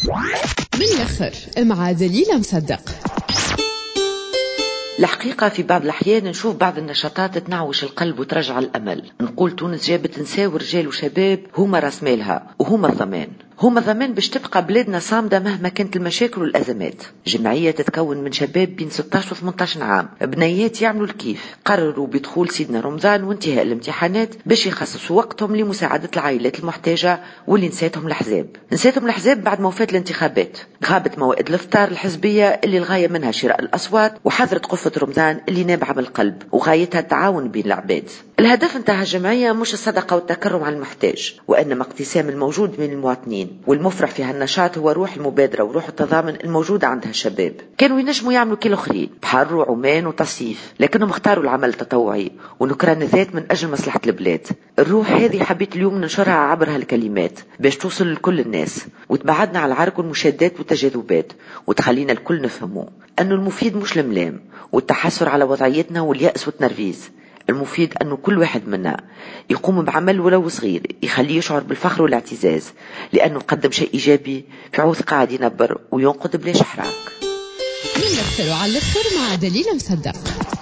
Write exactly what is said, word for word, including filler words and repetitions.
بالآخر مع دليل مصدق. الحقيقة في بعض الأحيان نشوف بعض النشاطات تنعوش القلب وترجع الأمل. نقول تونس جابت نساء ورجال وشباب هما راس مالها وهما الضمان، هما ضمان باش تبقى بلادنا صامدة مهما كانت المشاكل والأزمات. جمعية تتكون من شباب بين ستة عشر و ثمانية عشر عام، بنيات يعملوا الكيف، قرروا بدخول سيدنا رمضان وانتهاء الامتحانات باش يخصصوا وقتهم لمساعدة العائلات المحتاجة واللي نسيتهم الأحزاب. نسيتهم الأحزاب بعد موفاة الانتخابات، غابت موائد الافطار الحزبية اللي الغاية منها شراء الأصوات، وحضرت قفة رمضان اللي نابعة من القلب وغايتها التعاون بين العباد. الهدف انتهى الجمعية مش الصدقة والتكرم على المحتاج، وإنما اقتسام الموجود من المواطنين. والمفرح في هالنشاط هو روح المبادرة وروح التضامن الموجودة عندها الشباب. كانوا ينجموا يعملوا كل الاخرين بحر وعمان وتصيف، لكنهم اختاروا العمل التطوعي ونكران الذات من أجل مصلحة البلاد. الروح هذه حبيت اليوم ننشرها عبر هالكلمات باش توصل لكل الناس وتبعدنا على العرق والمشادات والتجاذبات، وتخلينا الكل نفهموا أنه المفيد مش الملام والتحسر على وضعيتنا واليأس والتنرفيز. المفيد أنه كل واحد منا يقوم بعمل ولو صغير يخليه يشعر بالفخر والاعتزاز، لأنه قدم شيء إيجابي في عوث قاعد ينبر وينقذ بلا شحراك. من الأخر وعلى الأخر مع دليل مصدق.